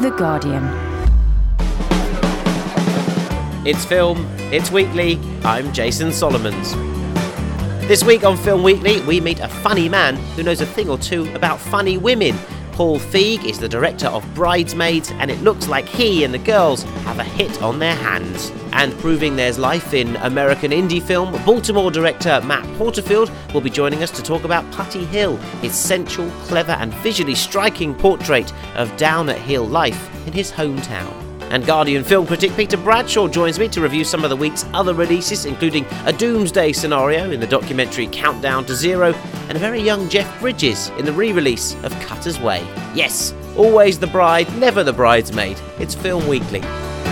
The Guardian. It's film, it's weekly, I'm Jason Solomons. This week on Film Weekly, we meet a funny man who knows a thing or two about funny women. Paul Feig is the director of Bridesmaids, and it looks like he and the girls have a hit on their hands. And proving there's life in American indie film, Baltimore director Matt Porterfield will be joining us to talk about Putty Hill, his sensual, clever and visually striking portrait of down-at-heel life in his hometown. And Guardian film critic Peter Bradshaw joins me to review some of the week's other releases, including a doomsday scenario in the documentary Countdown to Zero, and a very young Jeff Bridges in the re-release of Cutter's Way. Yes, always the bride, never the bridesmaid. It's Film Weekly.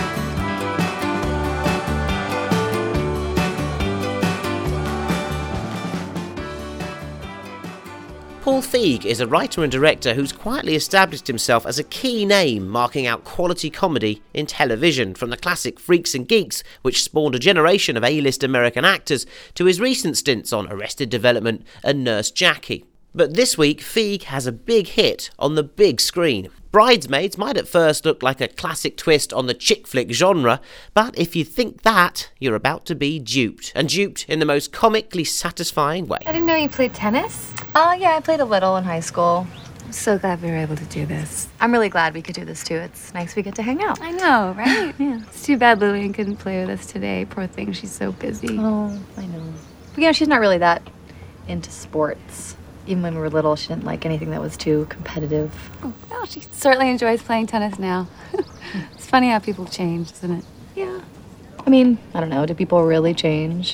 Paul Feig is a writer and director who's quietly established himself as a key name marking out quality comedy in television, from the classic Freaks and Geeks, which spawned a generation of A-list American actors, to his recent stints on Arrested Development and Nurse Jackie. But this week, Feig has a big hit on the big screen. Bridesmaids might at first look like a classic twist on the chick flick genre, but if you think that, you're about to be duped, and duped in the most comically satisfying way. I didn't know you played tennis. Yeah, I played a little in high school. I'm so glad we were able to do this. I'm really glad we could do this too. It's nice we get to hang out. I know, right? Yeah. It's too bad Lillian couldn't play with us today. Poor thing, she's so busy. Oh, I know. But she's not really that into sports. Even when we were little, she didn't like anything that was too competitive. Oh, well, she certainly enjoys playing tennis now. It's funny how people change, isn't it? Yeah. I don't know. Do people really change?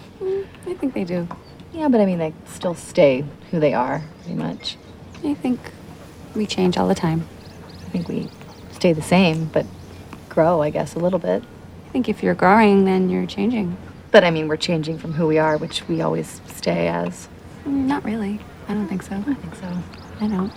I think they do. Yeah, but they still stay who they are, pretty much. I think we change all the time. I think we stay the same, but grow, I guess, a little bit. I think if you're growing, then you're changing. But we're changing from who we are, which we always stay as. Not really. I don't think so. I think so. I don't.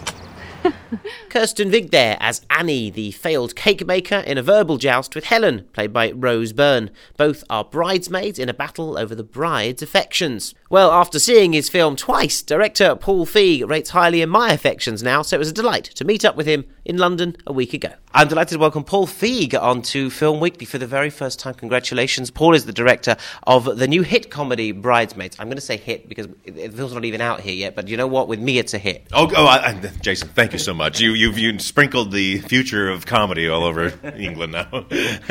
Kirsten Wiig there as Annie, the failed cake maker in a verbal joust with Helen, played by Rose Byrne. Both are bridesmaids in a battle over the bride's affections. Well, after seeing his film twice, director Paul Feig rates highly in my affections now, so it was a delight to meet up with him in London a week ago. I'm delighted to welcome Paul Feig onto Film Weekly for the very first time. Congratulations. Paul is the director of the new hit comedy Bridesmaids. I'm going to say hit because the film's not even out here yet, but you know what? With me, it's a hit. Jason, thank you so much. You've sprinkled the future of comedy all over England now.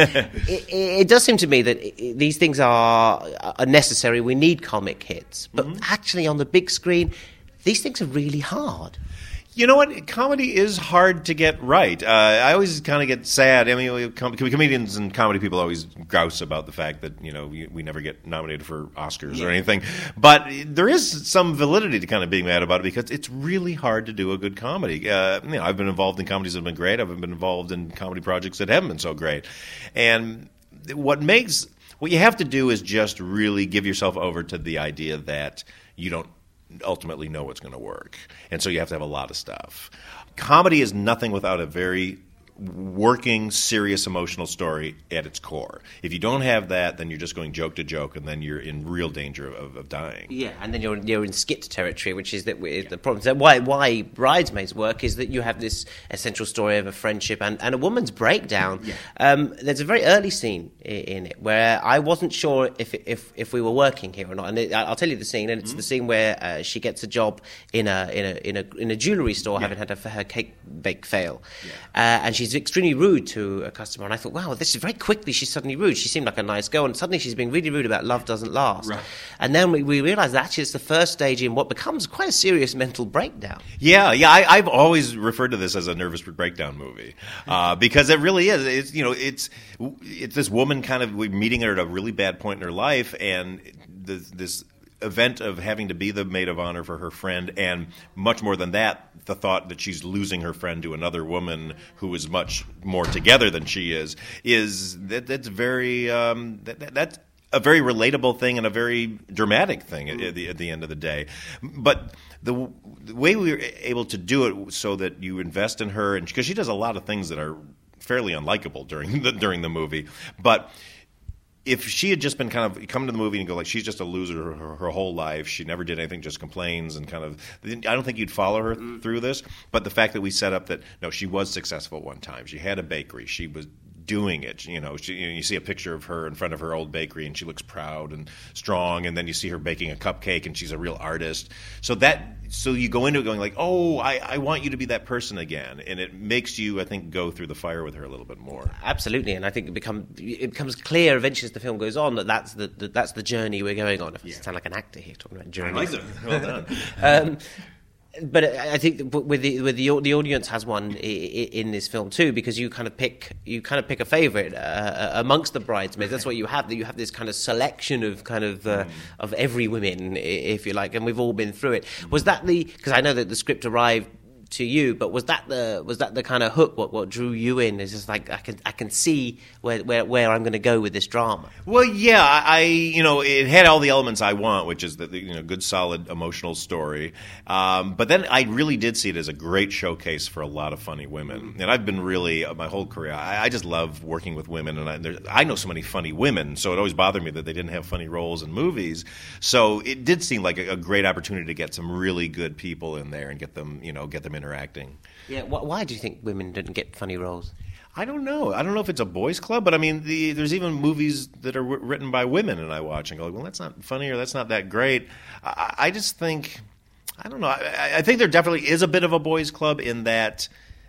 It does seem to me that these things are necessary. We need comic hits. But actually, on the big screen, these things are really hard. You know what? Comedy is hard to get right. I always kind of get sad. Comedians and comedy people always grouse about the fact that, we never get nominated for Oscars or anything. But there is some validity to kind of being mad about it because it's really hard to do a good comedy. I've been involved in comedies that have been great. I've been involved in comedy projects that haven't been so great. And what you have to do is just really give yourself over to the idea that you don't ultimately know what's going to work. And so you have to have a lot of stuff. Comedy is nothing without a very working, serious, emotional story at its core. If you don't have that, then you're just going joke to joke, and then you're in real danger of dying. Yeah, and then you're in skit territory, which is the problem. So why Bridesmaids work is that you have this essential story of a friendship and a woman's breakdown. Yeah. There's a very early scene in it where I wasn't sure if we were working here or not, and I'll tell you the scene, and it's the scene where she gets a job in a jewelry store, having had her cake bake fail, and she's extremely rude to a customer, and I thought, wow, this is very quickly she's suddenly rude. She seemed like a nice girl, and suddenly she's being really rude about love doesn't last. Right. And then we realised that actually it's the first stage in what becomes quite a serious mental breakdown. Yeah, I've always referred to this as a nervous breakdown movie because it really is. It's this woman kind of meeting her at a really bad point in her life, and this event of having to be the maid of honor for her friend, and much more than that, the thought that she's losing her friend to another woman who is much more together than she is that's very that's a very relatable thing and a very dramatic thing at the end of the day. But the way we were able to do it so that you invest in her, and because she does a lot of things that are fairly unlikable during the movie, but if she had just been kind of come to the movie and go like she's just a loser her whole life, she never did anything, just complains and kind of, I don't think you'd follow her through this. But the fact that we set up that no, she was successful at one time, she had a bakery, she was doing it, you see a picture of her in front of her old bakery and she looks proud and strong, and then you see her baking a cupcake and she's a real artist. So you go into it going like, oh, I want you to be that person again, and it makes you, I think, go through the fire with her a little bit more. Absolutely, and I think it becomes clear eventually as the film goes on that that's the journey we're going on. If I sound like an actor here talking about journey. I like it. Well done. But I think with the audience has one in this film too, because you kind of pick a favorite amongst the bridesmaids. That's what you have. You have this kind of selection of of every woman, if you like, and we've all been through it. Was that because I know that the script arrived to you, but was that the kind of hook? What drew you in? Is just like I can see where I'm going to go with this drama. Well, yeah, it had all the elements I want, which is the good, solid, emotional story. But then I really did see it as a great showcase for a lot of funny women. And I've been really my whole career. I just love working with women, and I know so many funny women. So it always bothered me that they didn't have funny roles in movies. So it did seem like a great opportunity to get some really good people in there and get them interacting. Yeah, why do you think women didn't get funny roles? I don't know. I don't know if it's a boys' club, but I mean, there's even movies that are written by women, and I watch and go, well, that's not funny or that's not that great. I just think, I don't know. I think there definitely is a bit of a boys' club in that,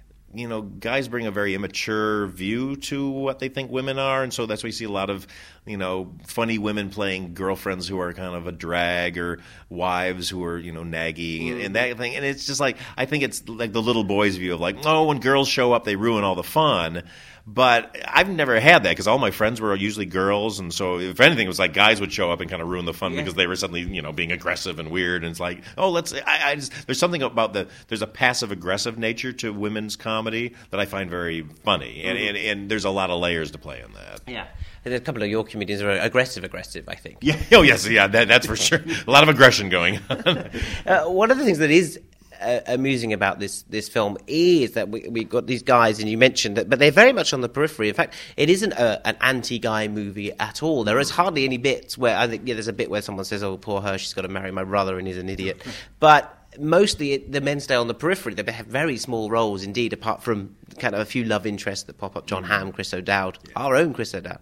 guys bring a very immature view to what they think women are, and so that's why you see a lot of, funny women playing girlfriends who are kind of a drag, or wives who are, naggy and that thing. And it's just like, I think it's like the little boys' view of like, oh, when girls show up, they ruin all the fun. But I've never had that because all my friends were usually girls, and so if anything, it was like guys would show up and kind of ruin the fun because they were suddenly, being aggressive and weird. And it's like, oh, there's something about there's a passive aggressive nature to women's comedy that I find very funny, and there's a lot of layers to play in that. Yeah. There's a couple of your comedians are aggressive, I think. Yeah. Oh, yes. Yeah, that's for sure. A lot of aggression going on. One of the things that is amusing about this film is that we got these guys, and you mentioned that, but they're very much on the periphery. In fact, it isn't an anti-guy movie at all. There is hardly any bits where I think there's a bit where someone says, "Oh, poor her, she's got to marry my brother, and he's an idiot," but mostly the men stay on the periphery. They have very small roles indeed, apart from kind of a few love interests that pop up. John Hamm, Chris O'Dowd, our own Chris O'Dowd,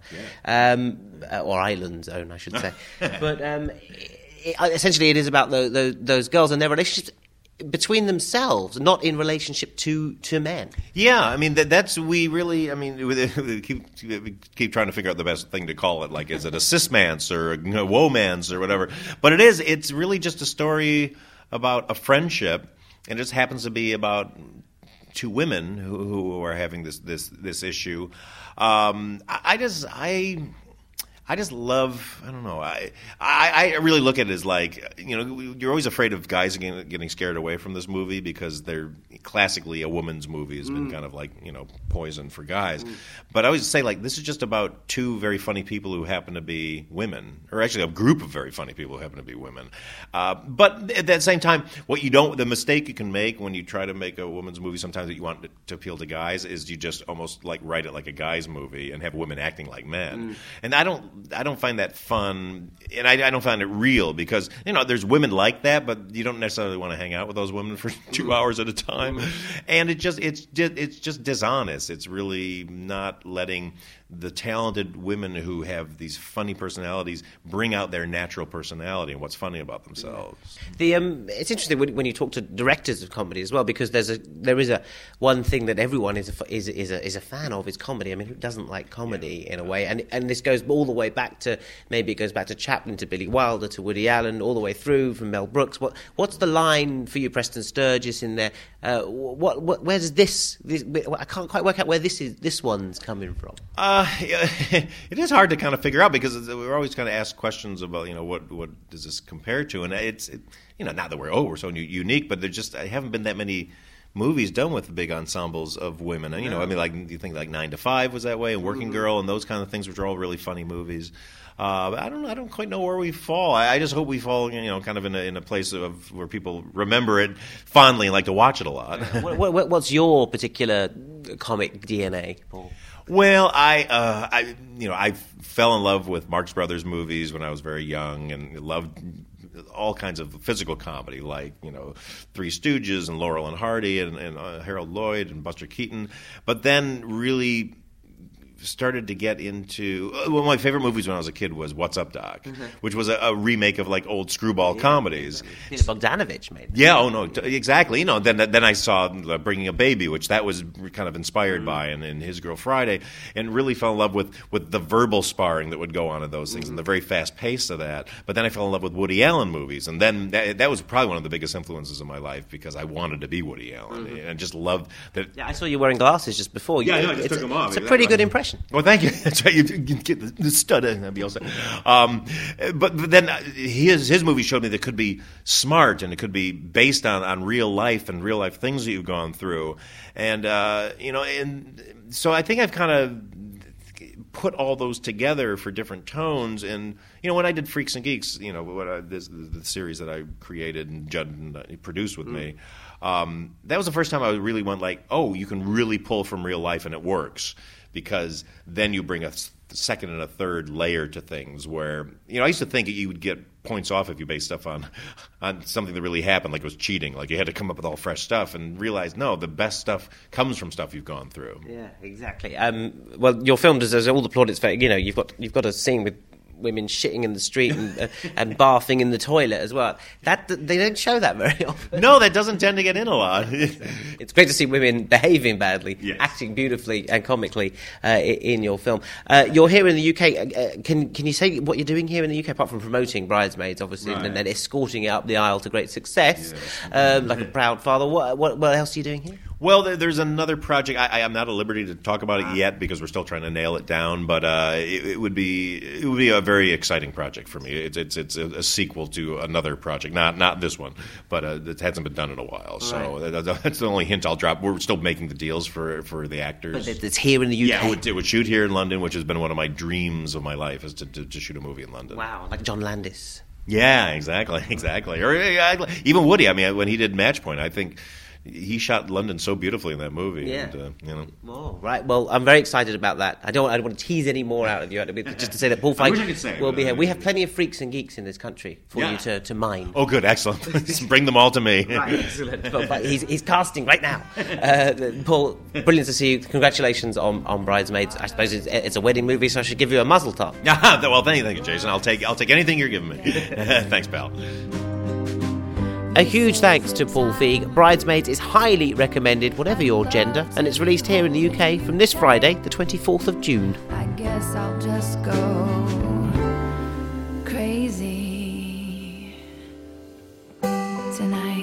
or Ireland's own, I should say. But essentially it is about those girls and their relationships between themselves, not in relationship to men. Yeah, I mean that's we keep trying to figure out the best thing to call it. Like, is it a cismance or a womance or whatever? But it's really just a story about a friendship, and it just happens to be about two women who are having this issue. I just love, I don't know, I really look at it as like, you're always afraid of guys getting scared away from this movie because they're classically a woman's movie has been kind of like, poison for guys. But I always say, like, this is just about two very funny people who happen to be women, or actually a group of very funny people who happen to be women. But at the same time, the mistake you can make when you try to make a woman's movie sometimes that you want to appeal to guys is you just almost like write it like a guy's movie and have women acting like men. And I don't find that fun, and I don't find it real because there's women like that, but you don't necessarily want to hang out with those women for 2 hours at a time, and it's just dishonest. It's really not letting the talented women who have these funny personalities bring out their natural personality and what's funny about themselves. It's interesting when you talk to directors of comedy as well, because there is a one thing that everyone is a fan of is comedy. I mean, who doesn't like comedy in a way? And this goes all the way back to, maybe it goes back to Chaplin, to Billy Wilder, to Woody Allen, all the way through from Mel Brooks. What's the line for you, Preston Sturges, in there? Where does this? I can't quite work out where this one's coming from. It is hard to kind of figure out because we're always kind of asked questions about what does this compare to, and it's not that we're so unique, but there just haven't been that many movies done with big ensembles of women. And I mean, like, you think like 9 to 5 was that way, and Working Girl, and those kind of things, which are all really funny movies. But I don't quite know where we fall. I just hope we fall, kind of in a place of where people remember it fondly and like to watch it a lot. What's your particular comic DNA, Paul? Well, I fell in love with Marx Brothers movies when I was very young, and loved all kinds of physical comedy, like Three Stooges and Laurel and Hardy and Harold Lloyd and Buster Keaton. But then really started to get into one of my favorite movies when I was a kid was What's Up, Doc, which was a remake of like old screwball comedies. Peter Bogdanovich made it. Yeah, oh no, exactly. Then I saw Bringing a Baby, which that was kind of inspired by, and His Girl Friday, and really fell in love with the verbal sparring that would go on in those things and the very fast pace of that. But then I fell in love with Woody Allen movies, and then that was probably one of the biggest influences in my life because I wanted to be Woody Allen and just loved that. Yeah, I saw you wearing glasses just before. Yeah, I just took them off. It's a pretty good impression. Well, thank you. That's right. You get the stutter. That'd be all set. But then his movie showed me that it could be smart and it could be based on real life and real life things that you've gone through, and and so I think I've kind of put all those together for different tones. And when I did Freaks and Geeks, the series that I created and Judd produced with me. That was the first time I really went like, oh, you can really pull from real life and it works, because then you bring a second and a third layer to things where, I used to think you would get points off if you base stuff on something that really happened, like it was cheating, like you had to come up with all fresh stuff, and realize, no, the best stuff comes from stuff you've gone through. Yeah, exactly. Well, your film deserves all the plaudits for, you've got a scene with women shitting in the street and barfing in the toilet as well. That they don't show that very often. No, that doesn't tend to get in a lot. It's great to see women behaving badly, yes, acting beautifully and comically in your film. You're here in the UK. Can you say what you're doing here in the UK, apart from promoting Bridesmaids, obviously, right, and then escorting it up the aisle to great success, like a proud father? What else are you doing here? Well, there's another project. I'm not at liberty to talk about it yet because we're still trying to nail it down. But it would be a very exciting project for me. It's a sequel to another project, not this one, but it hasn't been done in a while. So that's the only hint I'll drop. We're still making the deals for the actors. But it's here in the UK. Yeah, it would shoot here in London, which has been one of my dreams of my life, is to shoot a movie in London. Wow, like John Landis. Yeah, exactly. Or even Woody. I mean, when he did Match Point, I think he shot London so beautifully in that movie. Yeah. And, Oh, right. Well, I'm very excited about that. I don't want to tease any more out of you. Just to say that Paul Feig will be here. We have plenty of freaks and geeks in this country for you to mine. Oh, good. Excellent. Bring them all to me. Right, excellent. But he's casting right now. Paul, brilliant to see you. Congratulations on Bridesmaids. I suppose it's a wedding movie, so I should give you a muzzle top. Well, thank you, Jason. I'll take anything you're giving me. Thanks, pal. A huge thanks to Paul Feig. Bridesmaids is highly recommended, whatever your gender, and it's released here in the UK from this Friday, the 24th of June. I guess I'll just go crazy tonight.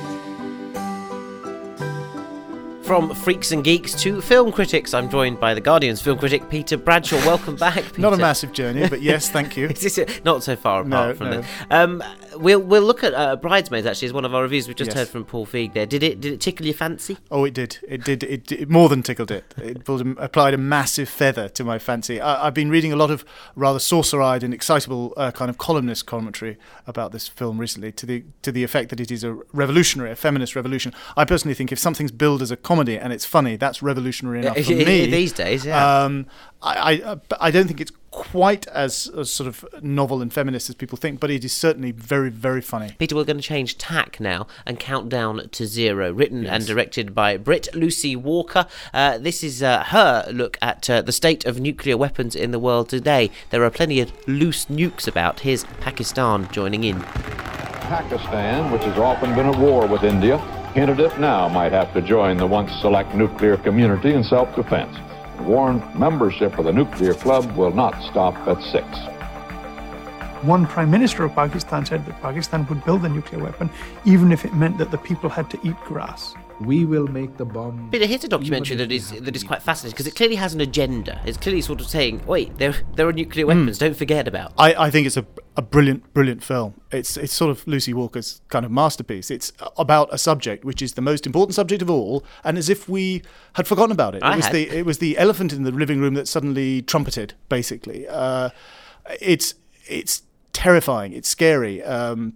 From Freaks and Geeks to film critics, I'm joined by The Guardian's film critic, Peter Bradshaw. Welcome back, Peter. Not a massive journey, but yes, thank you. Not so far apart from no. it. We'll look at Bridesmaids, actually, as one of our reviews. We've just heard from Paul Feig there. Did it tickle your fancy? Oh, it did. It more than tickled it. It applied a massive feather to my fancy. I've been reading a lot of rather saucer-eyed and excitable kind of columnist commentary about this film recently, to the effect that it is a feminist revolution. I personally think if something's billed as a comedy and it's funny, that's revolutionary enough for me. These days, yeah. I don't think it's quite as sort of novel and feminist as people think, but it is certainly very, very funny. Peter, we're going to change tack now and count down to zero. Written and directed by Britt Lucy Walker. This is her look at the state of nuclear weapons in the world today. There are plenty of loose nukes about. Here's Pakistan joining in. Pakistan, which has often been at war with India, hinted it now might have to join the once select nuclear community in self-defense. Warned membership of the nuclear club will not stop at 6. One Prime Minister of Pakistan said that Pakistan would build a nuclear weapon even if it meant that the people had to eat grass. We will make the bomb. Peter, here's a documentary that is quite fascinating because it clearly has an agenda. It's clearly sort of saying, wait, there are nuclear weapons, don't forget about. I think it's a brilliant film. It's sort of Lucy Walker's kind of masterpiece. It's about a subject which is the most important subject of all, and as if we had forgotten about it. It was the elephant in the living room that suddenly trumpeted, basically. It's terrifying. It's scary.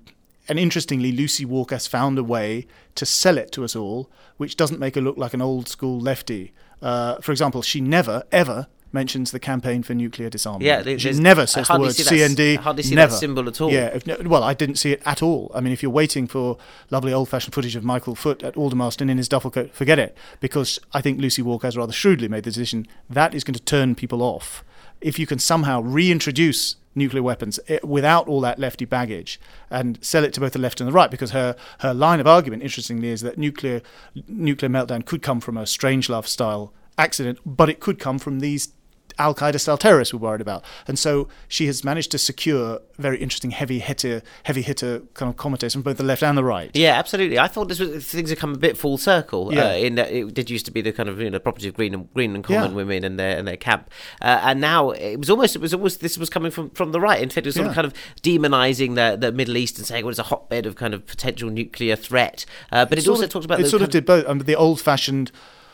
And interestingly, Lucy Walker has found a way to sell it to us all, which doesn't make her look like an old school lefty. For example, she never, ever mentions the campaign for nuclear disarmament. Yeah, she never says the word CND. I hardly see never. that symbol at all. Yeah, well, I didn't see it at all. I mean, if you're waiting for lovely old-fashioned footage of Michael Foot at Aldermaston in his duffel coat, forget it, because I think Lucy Walker has rather shrewdly made the decision that is going to turn people off. If you can somehow reintroduce nuclear weapons without all that lefty baggage and sell it to both the left and the right, because her line of argument, interestingly, is that nuclear meltdown could come from a Strangelove-style accident, but it could come from these Al-Qaeda-style terrorists we're worried about. And so she has managed to secure very interesting heavy hitter kind of commentators from both the left and the right. Yeah, absolutely. I thought things had come a bit full circle. Yeah. In that it did used to be the kind of property of green and common women and their camp, and now it was almost this was coming from the right. In fact, it was sort of kind of demonising the Middle East and saying it was a hotbed of kind of potential nuclear threat. But it also talked about did both. The old-fashioned,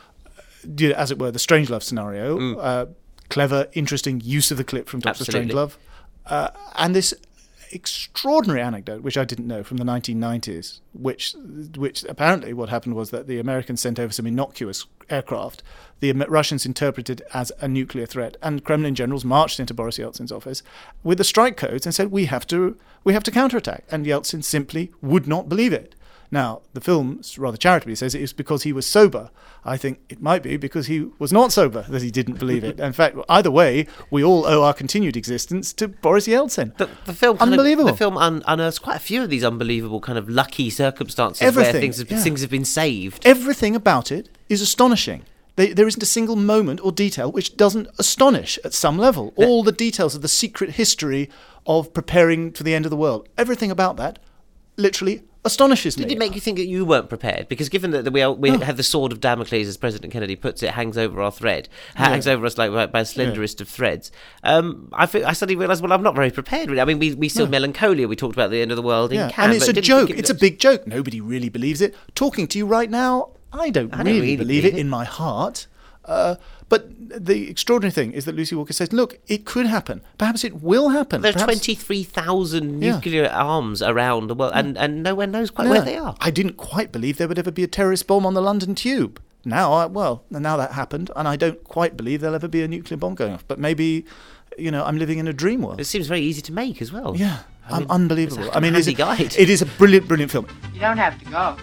as it were, the Strangelove scenario. Clever, interesting use of the clip from Dr. Strangelove. And this extraordinary anecdote, which I didn't know, from the 1990s, which apparently what happened was that the Americans sent over some innocuous aircraft, the Russians interpreted as a nuclear threat, and Kremlin generals marched into Boris Yeltsin's office with the strike codes and said, we have to counterattack. And Yeltsin simply would not believe it. Now, the film rather charitably says it is because he was sober. I think it might be because he was not sober that he didn't believe it. In fact, either way, we all owe our continued existence to Boris Yeltsin. The film unbelievable. The film unearths quite a few of these unbelievable kind of lucky circumstances Everything, where things have been saved. Everything about it is astonishing. There isn't a single moment or detail which doesn't astonish at some level. All the details of the secret history of preparing for the end of the world, everything about that literally astonishes me. Did it make you think that you weren't prepared? Because given that we have the sword of Damocles, as President Kennedy puts it, hangs over our thread, hangs over us like by the slenderest of threads. I suddenly realised, well, I'm not very prepared. Really. I mean, we saw Melancholia. We talked about the end of the world in Cannes. And it's a joke. It's a big joke. Nobody really believes it. Talking to you right now, I don't really believe it in my heart. But the extraordinary thing is that Lucy Walker says, look, it could happen. Perhaps it will happen. There are 23,000 nuclear arms around the world, and no one knows quite where they are. I didn't quite believe there would ever be a terrorist bomb on the London Tube. Now that happened, and I don't quite believe there'll ever be a nuclear bomb going off. But maybe, I'm living in a dream world. It seems very easy to make as well. Yeah, unbelievable. Guide. It is a brilliant, brilliant film. You don't have to go.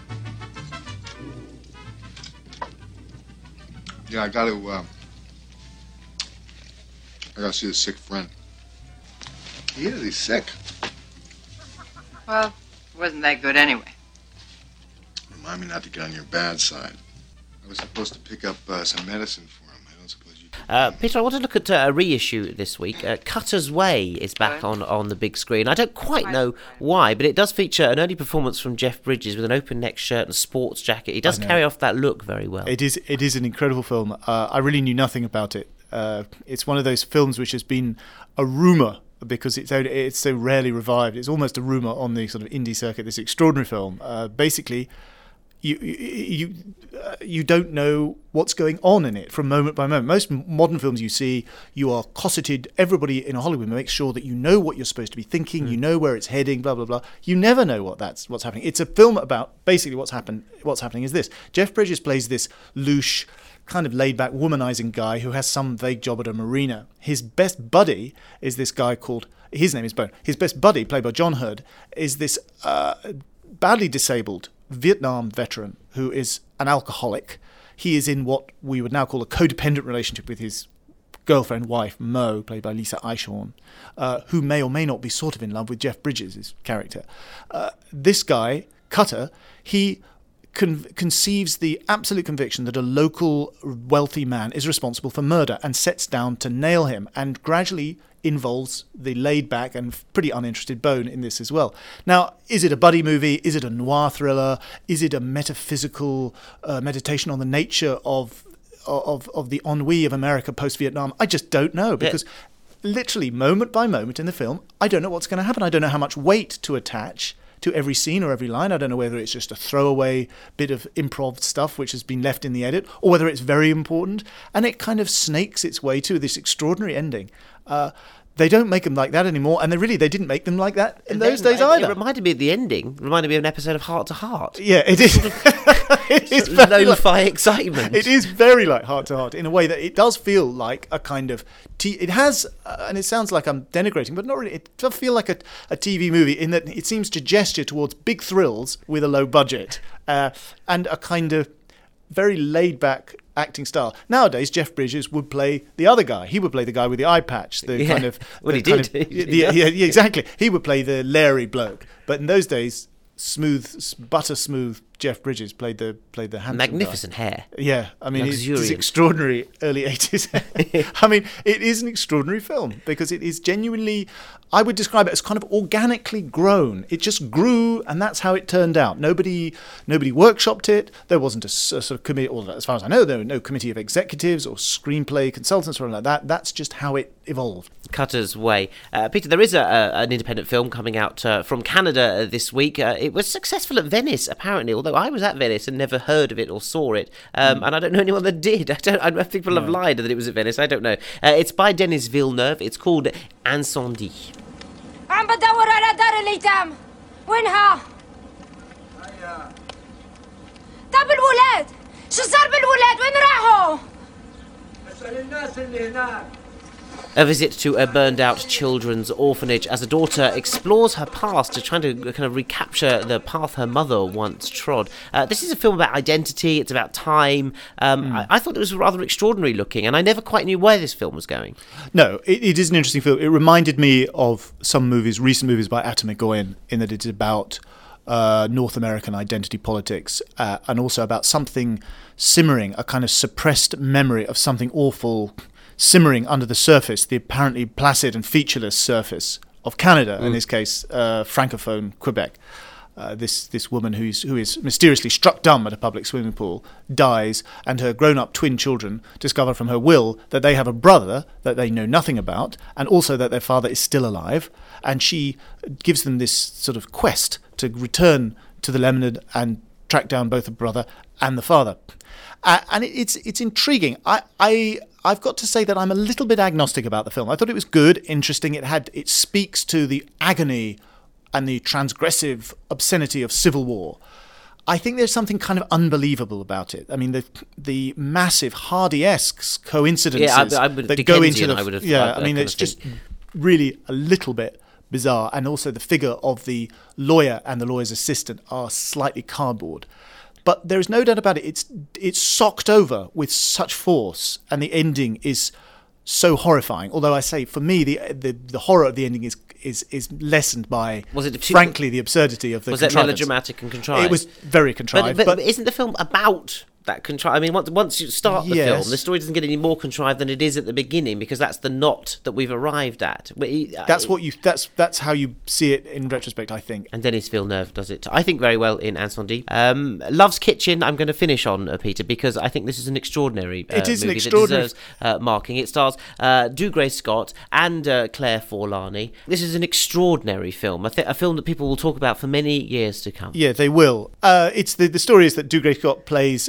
Yeah, I gotta see the sick friend. He is, he's sick. Well, it wasn't that good anyway. Remind me not to get on your bad side. I was supposed to pick up some medicine for him. I don't suppose you... Peter, I want to look at a reissue this week. Cutter's Way is back on the big screen. I don't quite know why, but it does feature an early performance from Jeff Bridges with an open neck shirt and a sports jacket. He does carry off that look very well. It is an incredible film. I really knew nothing about it. It's one of those films which has been a rumour because it's so rarely revived. It's almost a rumour on the sort of indie circuit. This extraordinary film. Basically, you don't know what's going on in it from moment by moment. Most modern films you see, you are cosseted. Everybody in Hollywood makes sure that you know what you're supposed to be thinking. You know where it's heading. Blah blah blah. You never know what's happening. It's a film about basically what's happening is this. Jeff Bridges plays this louche, kind of laid-back, womanizing guy who has some vague job at a marina. His best buddy is this guy called, his name is Bone. His best buddy, played by John Hurd, is this badly disabled Vietnam veteran who is an alcoholic. He is in what we would now call a codependent relationship with his girlfriend, wife, Mo, played by Lisa Eichhorn, who may or may not be sort of in love with Jeff Bridges' character. This guy, Cutter, he conceives the absolute conviction that a local wealthy man is responsible for murder and sets down to nail him, and gradually involves the laid-back and pretty uninterested Bone in this as well. Now, is it a buddy movie? Is it a noir thriller? Is it a metaphysical meditation on the nature of the ennui of America post-Vietnam? I just don't know, because literally moment by moment in the film, I don't know what's going to happen. I don't know how much weight to attach to every scene or every line. I don't know whether it's just a throwaway bit of improv stuff which has been left in the edit, or whether it's very important. And it kind of snakes its way to this extraordinary ending. They don't make them like that anymore, and they didn't make them like that in those days either. It reminded me of the ending. Reminded me of an episode of Heart to Heart. Yeah, it is. It is very lo-fi excitement. It is very like Heart to Heart in a way that it does feel like a kind of it has, and it sounds like I'm denigrating, but not really. It does feel like a TV movie in that it seems to gesture towards big thrills with a low budget and a kind of very laid back acting style. Nowadays, Jeff Bridges would play the other guy. He would play the guy with the eye patch. Well, he did. Yeah, exactly. He would play the Larry bloke. But in those days, butter smooth Jeff Bridges played the handsome magnificent guy. Hair. Yeah, I mean, it's extraordinary early 80s. I mean, it is an extraordinary film because it is genuinely, I would describe it as kind of organically grown. It just grew, and that's how it turned out. Nobody workshopped it. There wasn't a sort of committee, or as far as I know, there were no committee of executives or screenplay consultants or anything like that. That's just how it evolved. Cutter's way. Peter, there is an independent film coming out from Canada this week. It was successful at Venice, apparently, although I was at Venice and never heard of it or saw it. And I don't know anyone that did. I know people have lied that it was at Venice. I don't know. It's by Denis Villeneuve. It's called Incendie. عم بدور على دار الأيتام. وينها؟ طب الولاد شو صار بالولاد؟ وين راحوا؟ اسأل الناس اللي هناك. A visit to a burned-out children's orphanage as a daughter explores her past to try to kind of recapture the path her mother once trod. This is a film about identity. It's about time. I thought it was rather extraordinary looking, and I never quite knew where this film was going. No, it is an interesting film. It reminded me of some movies, recent movies by Atom Egoyan, in that it's about North American identity politics and also about something simmering, a kind of suppressed memory of something awful simmering under the surface, the apparently placid and featureless surface of Canada, in this case, Francophone Quebec. This woman who is mysteriously struck dumb at a public swimming pool dies, and her grown-up twin children discover from her will that they have a brother that they know nothing about, and also that their father is still alive, and she gives them this sort of quest to return to the Lemonade and track down both the brother and the father. And it's intriguing. I've got to say that I'm a little bit agnostic about the film. I thought it was good, interesting. It speaks to the agony and the transgressive obscenity of civil war. I think there's something kind of unbelievable about it. I mean, the massive Hardy-esque coincidences that go into the... I mean, it's just really a little bit bizarre. And also the figure of the lawyer and the lawyer's assistant are slightly cardboard. But there is no doubt about it. It's socked over with such force, and the ending is so horrifying. Although I say, for me, the horror of the ending is lessened by, frankly, the absurdity of the contrivance. Was it melodramatic and contrived? It was very contrived. But isn't the film about that contrived? I mean, once you start the film, the story doesn't get any more contrived than it is at the beginning, because that's the knot that we've arrived at. That's how you see it in retrospect, I think. And Denis Villeneuve does it, I think, very well in Incendie. Love's Kitchen, I'm going to finish on, Peter, because I think this is an extraordinary movie that deserves marking. It stars Dougray Scott and Claire Forlani. This is an extraordinary film, a film that people will talk about for many years to come. Yeah, they will. It's the story is that Dougray Scott plays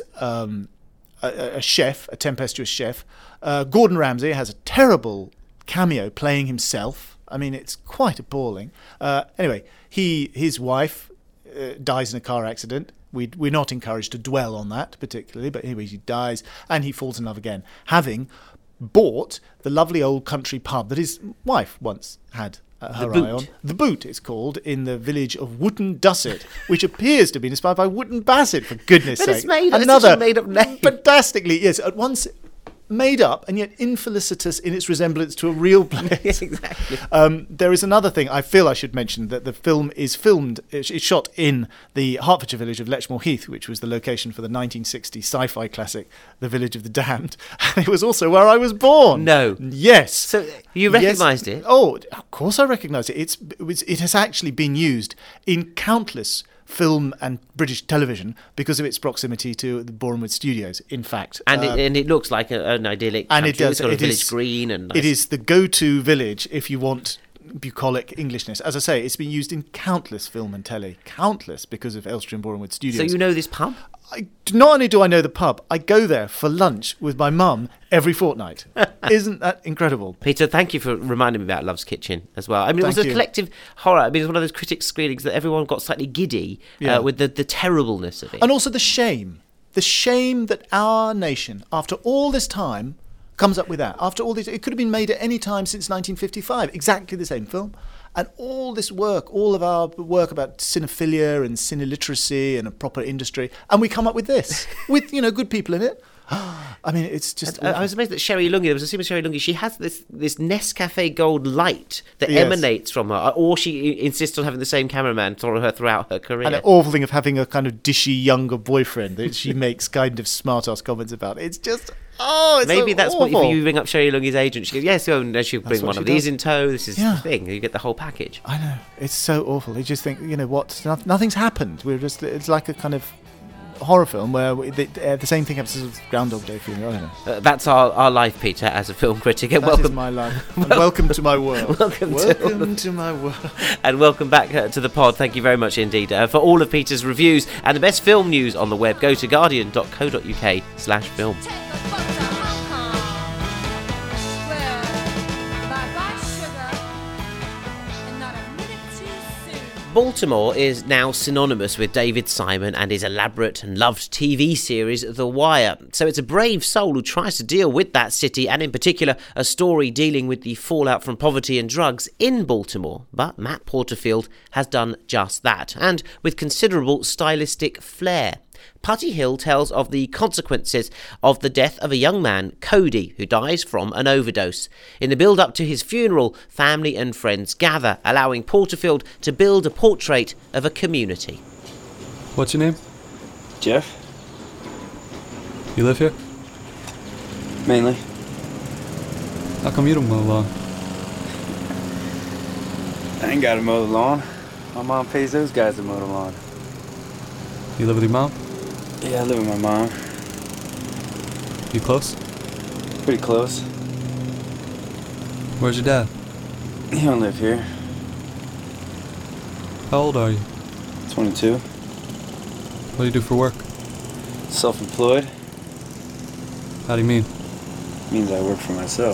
a chef, a tempestuous chef. Gordon Ramsay has a terrible cameo playing himself. I mean, it's quite appalling. Anyway, his wife dies in a car accident. We're not encouraged to dwell on that particularly, but anyway, he dies and he falls in love again, having bought the lovely old country pub that his wife once had her eye on. The Boot, it's called, in the village of Wootton Dusset, which appears to be inspired by Wootton Bassett, for goodness sake. It's another made-up name. Fantastically, yes, at once made up and yet infelicitous in its resemblance to a real place. Exactly. There is another thing I feel I should mention, that the film is it's shot in the Hertfordshire village of Letchmore Heath, which was the location for the 1960 sci-fi classic The Village of the Damned. And it was also where I was born. No. Yes. So you recognised it? Oh, of course I recognised it. It has actually been used in countless film and British television because of its proximity to the Bournemouth studios, in fact. And it looks like an idyllic country. And it does. It's got a village green. And nice. It is the go-to village if you want bucolic Englishness. As I say, it's been used in countless film and telly. Countless, because of Elstree and Bournemouth studios. So you know this pub? not only do I know the pub, I go there for lunch with my mum every fortnight. Isn't that incredible? Peter, thank you for reminding me about Love's Kitchen as well. I mean, it was a collective horror. I mean, it was one of those critics' screenings that everyone got slightly giddy with the terribleness of it. And also the shame that our nation, after all this time, comes up with that. After all this, it could have been made at any time since 1955, exactly the same film. And all this work, all of our work about cinephilia and cineliteracy and a proper industry, and we come up with this, with, good people in it. I mean, it's just... I was amazed that Sherry Lungi, there was a scene with Sherry Lungi, she has this Nescafe Gold light that emanates from her, or she insists on having the same cameraman follow her throughout her career. And the awful thing of having a kind of dishy younger boyfriend that she makes kind of smart-ass comments about. It's just... it's maybe so that's awful. what you ring up Sherry Lungi's agent. She goes, yes, and she'll bring one of these in tow. This is the thing. You get the whole package. I know. It's so awful. You just think, what? Nothing's happened. It's like a kind of horror film where the same thing happens as Groundhog Day film. I don't know. That's our life, Peter, as a film critic. And that is my life. And welcome to my world. Welcome to my world. And welcome back to the pod. Thank you very much indeed. For all of Peter's reviews and the best film news on the web, go to guardian.co.uk/film. Baltimore is now synonymous with David Simon and his elaborate and loved TV series The Wire. So it's a brave soul who tries to deal with that city, and in particular a story dealing with the fallout from poverty and drugs in Baltimore. But Matt Porterfield has done just that, and with considerable stylistic flair. Putty Hill tells of the consequences of the death of a young man, Cody, who dies from an overdose. In the build-up to his funeral, family and friends gather, allowing Porterfield to build a portrait of a community. What's your name? Jeff. You live here? Mainly. How come you don't mow the lawn? I ain't got to mow the lawn. My mom pays those guys to mow the lawn. You live with your mom? Yeah, I live with my mom. You close? Pretty close. Where's your dad? He don't live here. How old are you? 22. What do you do for work? Self-employed. How do you mean? Means I work for myself.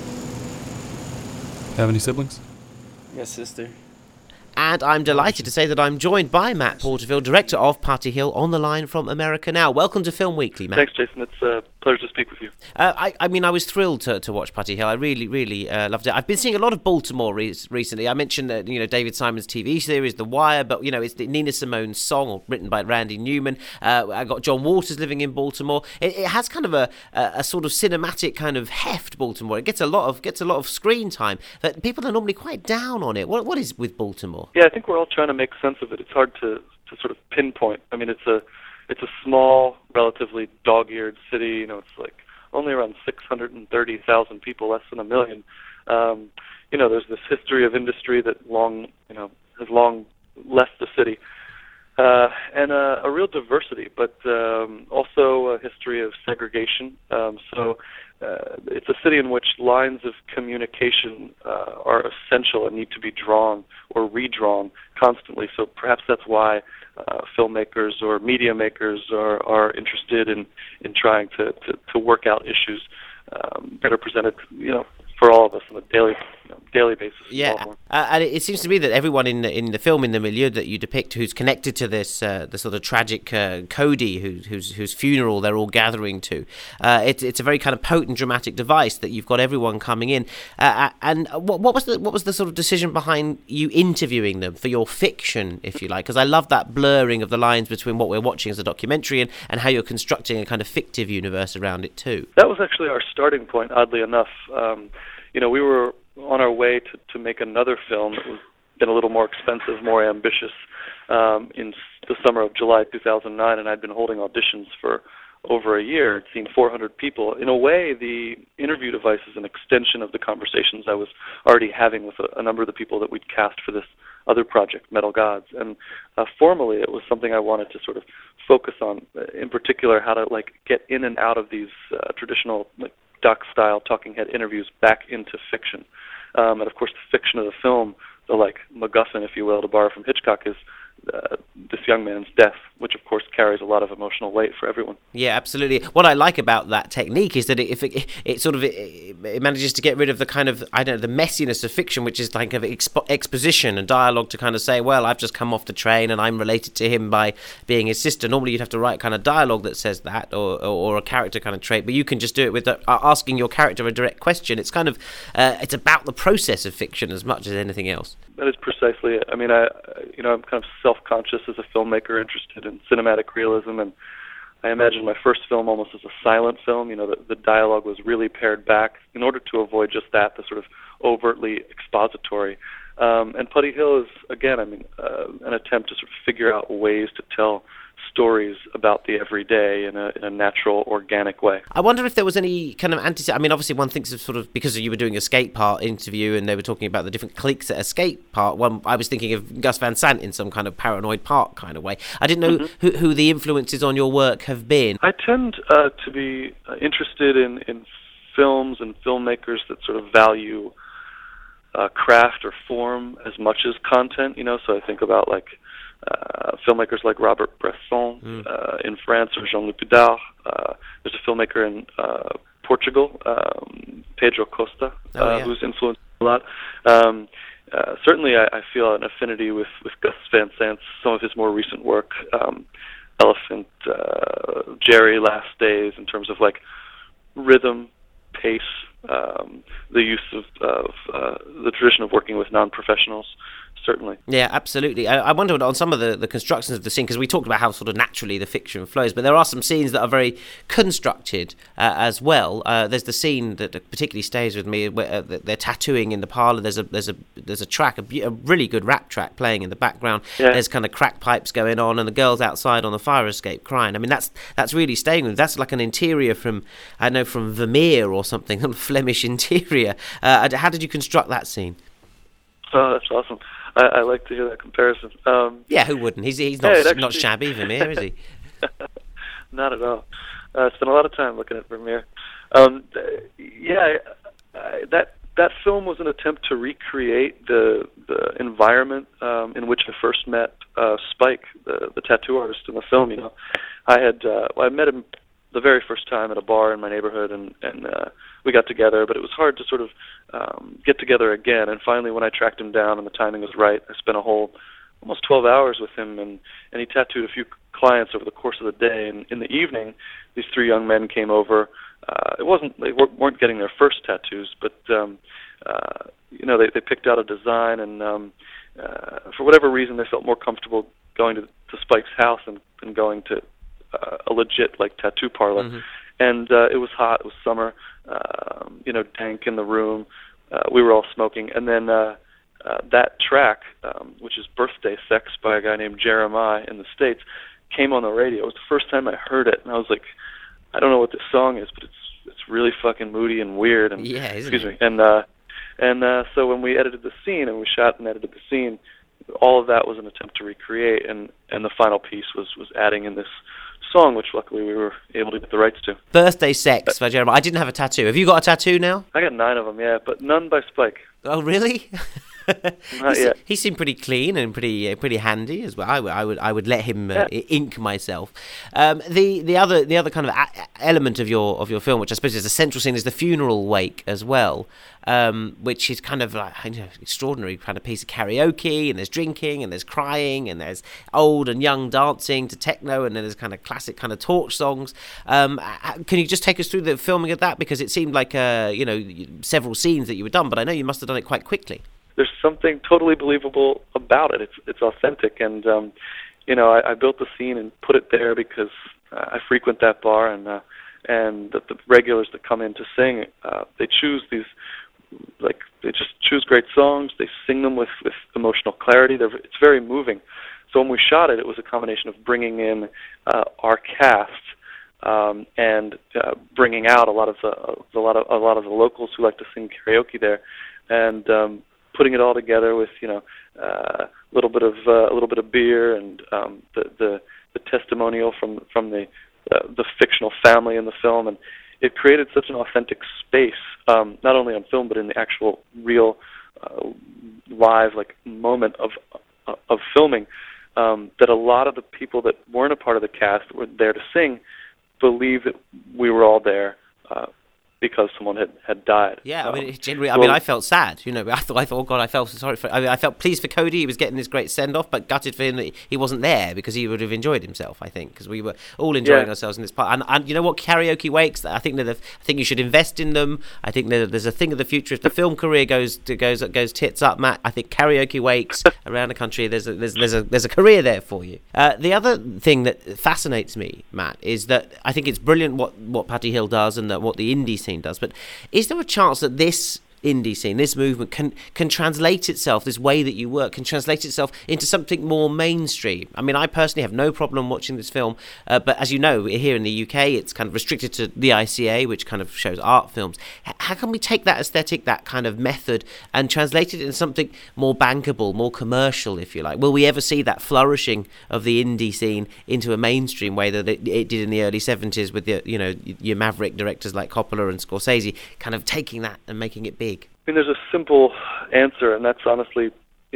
Have any siblings? I got a sister. And I'm delighted to say that I'm joined by Matt Porterfield, director of Putty Hill, on the line from America Now. Welcome to Film Weekly, Matt. Thanks, Jason. It's a pleasure to speak with you. I was thrilled to watch Putty Hill. I really loved it. I've been seeing a lot of Baltimore recently. I mentioned that David Simon's TV series, The Wire, but it's the Nina Simone's song, written by Randy Newman. I got John Waters living in Baltimore. It has kind of a sort of cinematic kind of heft. Baltimore. It gets a lot of screen time, but people are normally quite down on it. What is with Baltimore? Yeah, I think we're all trying to make sense of it. It's hard to sort of pinpoint. I mean, it's a small, relatively dog-eared city. It's like only around 630,000 people, less than 1 million. There's this history of industry that has long left the city, and a real diversity, but also a history of segregation. It's a city in which lines of communication are essential and need to be drawn or redrawn constantly. So perhaps that's why filmmakers or media makers are interested in trying to work out issues that are presented, for all of us on a daily basis. Yeah, and it seems to me that everyone in the film, in the milieu that you depict, who's connected to this the sort of tragic Cody, whose funeral they're all gathering to, it's a very kind of potent, dramatic device that you've got everyone coming in. And what was the sort of decision behind you interviewing them for your fiction, if you like? Because I love that blurring of the lines between what we're watching as a documentary and how you're constructing a kind of fictive universe around it too. That was actually our starting point, oddly enough. We were on our way to make another film that was been a little more expensive, more ambitious, in the summer of July 2009, and I'd been holding auditions for over a year. I'd seen 400 people. In a way, the interview device is an extension of the conversations I was already having with a number of the people that we'd cast for this other project, Metal Gods. And formally, it was something I wanted to sort of focus on, in particular, how to get in and out of these traditional doc-style talking head interviews back into fiction. And of course, the fiction of the film, the MacGuffin, if you will, to borrow from Hitchcock, is this young man's death, which of course carries a lot of emotional weight for everyone. Yeah, absolutely. What I like about that technique is that it manages to get rid of the kind of, I don't know, the messiness of fiction, which is like of exposition and dialogue to kind of say, well, I've just come off the train and I'm related to him by being his sister. Normally you'd have to write kind of dialogue that says that, or a character kind of trait, but you can just do it with asking your character a direct question. It's kind of, it's about the process of fiction as much as anything else. That is precisely it. I mean, I'm kind of self-conscious as a filmmaker interested in cinematic realism, and I imagine my first film almost as a silent film. You know, the dialogue was really pared back in order to avoid just that, the sort of overtly expository. And Putty Hill is, again, an attempt to sort of figure out ways to tell stories about the everyday in a natural, organic way. I wonder if there was any kind of obviously one thinks of sort of, because you were doing a skate park interview and they were talking about the different cliques at a skate park. I was thinking of Gus Van Sant in some kind of Paranoid Park kind of way. I didn't know who the influences on your work have been. I tend to be interested in films and filmmakers that sort of value craft or form as much as content, so I think about filmmakers like Robert Bresson in France, or Jean-Luc Godard. There's a filmmaker in Portugal, Pedro Costa, who's influenced a lot. Certainly I feel an affinity with Gus Van Sant, some of his more recent work, Elephant, Jerry, Last Days, in terms of rhythm, pace, the use of the tradition of working with non-professionals, certainly. Yeah, absolutely. I wonder on some of the constructions of the scene, because we talked about how sort of naturally the fiction flows, but there are some scenes that are very constructed as well. There's the scene that particularly stays with me where they're tattooing in the parlour. There's a track, a really good rap track playing in the background. Yeah. There's kind of crack pipes going on, and the girl's outside on the fire escape crying. I mean, that's really staying with me. That's like an interior from Vermeer or something, a Flemish interior. How did you construct that scene? Oh, that's awesome. I like to hear that comparison. Yeah, who wouldn't? He's not shabby, Vermeer, is he? Not at all. I spent a lot of time looking at Vermeer. That film was an attempt to recreate the environment in which I first met Spike, the tattoo artist in the film. I met him the very first time at a bar in my neighborhood, and we got together, but it was hard to sort of get together again. And finally, when I tracked him down and the timing was right, I spent a whole almost 12 hours with him, and he tattooed a few clients over the course of the day. And in the evening, these three young men came over. They weren't getting their first tattoos, but they picked out a design, and for whatever reason, they felt more comfortable going to Spike's house than going to a legit tattoo parlor. Mm-hmm. And it was hot. It was summer. Dank in the room. We were all smoking. And then that track, which is Birthday Sex by a guy named Jeremiah in the States, came on the radio. It was the first time I heard it, and I was like, I don't know what this song is, but it's really fucking moody and weird. And yeah, excuse me. And so when we edited the scene, and we shot and edited the scene, all of that was an attempt to recreate, and the final piece was adding in this song, which luckily we were able to get the rights to. Birthday Sex by Jeremiah. I didn't have a tattoo. Have you got a tattoo now? I got 9 of them, yeah, but none by Spike. Oh, really? Not yet. He seemed pretty clean and pretty handy as well. I would let him ink myself. The other kind of element of your film, which I suppose is a central scene, is the funeral wake as well, which is kind of extraordinary kind of piece of karaoke, and there's drinking, and there's crying, and there's old and young dancing to techno, and then there's kind of classic kind of torch songs. Can you just take us through the filming of that, because it seemed like several scenes that you were done, but I know you must have done it quite quickly. There's something totally believable about it. It's authentic, and I built the scene and put it there because I frequent that bar, and the regulars that come in to sing, they choose these, they just choose great songs. They sing them with emotional clarity. It's very moving. So when we shot it, it was a combination of bringing in our cast and bringing out a lot of the locals who like to sing karaoke there, and putting it all together with a little bit of beer, and the testimonial from the fictional family in the film, and it created such an authentic space, not only on film but in the actual real live moment of filming, that a lot of the people that weren't a part of the cast were there to sing believe that we were all there because someone had died. Yeah, I mean, generally, I felt sad. You know, I thought, oh God, I felt sorry for. I felt pleased for Cody. He was getting this great send off, but gutted for him that he wasn't there because he would have enjoyed himself. I think because we were all enjoying ourselves in this part. And you know what, karaoke wakes. I think you should invest in them. I think there's a thing of the future. If the film career goes tits up, Matt, I think karaoke wakes around the country. There's a career there for you. The other thing that fascinates me, Matt, is that I think it's brilliant what Patty Hill does and that what the indie scene does, but is there a chance that this indie scene, this movement can translate itself, this way that you work can translate itself into something more mainstream? I mean, I personally have no problem watching this film, but as you know, here in the UK it's kind of restricted to the ICA, which kind of shows art films. How can we take that aesthetic, that kind of method, and translate it into something more bankable, more commercial, if you like? Will we ever see that flourishing of the indie scene into a mainstream way that it did in the early 70s with your maverick directors like Coppola and Scorsese kind of taking that and making it big? I mean, there's a simple answer, and that's honestly,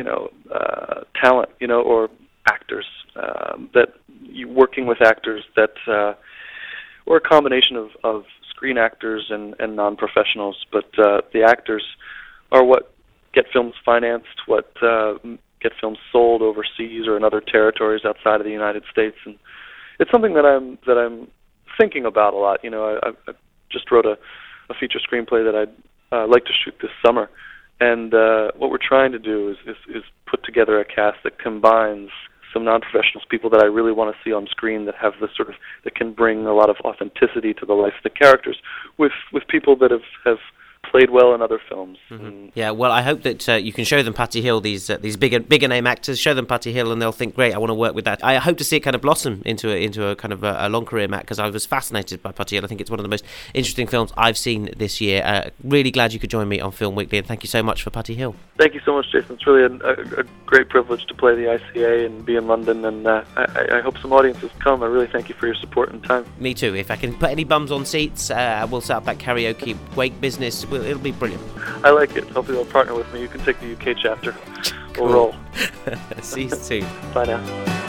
talent, or actors. That you working with actors that, or a combination of screen actors and non-professionals, but the actors are what get films financed, what get films sold overseas or in other territories outside of the United States, and it's something that I'm thinking about a lot. I just wrote a feature screenplay that I'd like to shoot this summer, and what we're trying to do is put together a cast that combines some non-professionals, people that I really want to see on screen that have that can bring a lot of authenticity to the life of the characters, with people that have played well in other films. Mm-hmm. Yeah, well, I hope that you can show them Patty Hill, these bigger name actors. Show them Patty Hill, and they'll think, great, I want to work with that. I hope to see it kind of blossom into a kind of a long career, Matt, because I was fascinated by Patty Hill. I think it's one of the most interesting films I've seen this year. Really glad you could join me on Film Weekly, and thank you so much for Patty Hill. Thank you so much, Jason. It's really a great privilege to play the ICA and be in London, and I hope some audiences come. I really thank you for your support and time. Me too. If I can put any bums on seats, we'll set up that karaoke wake business. It'll be brilliant. I like it. Hopefully they'll partner with me. You can take the UK chapter. We'll roll. See you soon. Bye now.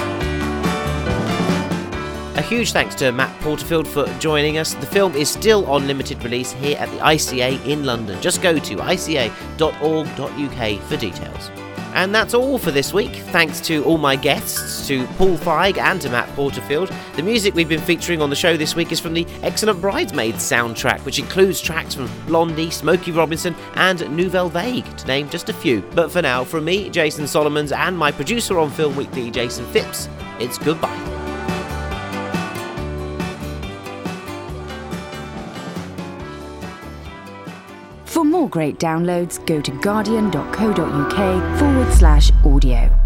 A huge thanks to Matt Porterfield for joining us. The film is still on limited release here at the ICA in London. Just go to ica.org.uk for details. And that's all for this week. Thanks to all my guests, to Paul Feig and to Matt Porterfield. The music we've been featuring on the show this week is from the excellent Bridesmaids soundtrack, which includes tracks from Blondie, Smokey Robinson and Nouvelle Vague, to name just a few. But for now, from me, Jason Solomons, and my producer on Film Weekly, Jason Phipps, it's goodbye. For more great downloads, go to guardian.co.uk/audio.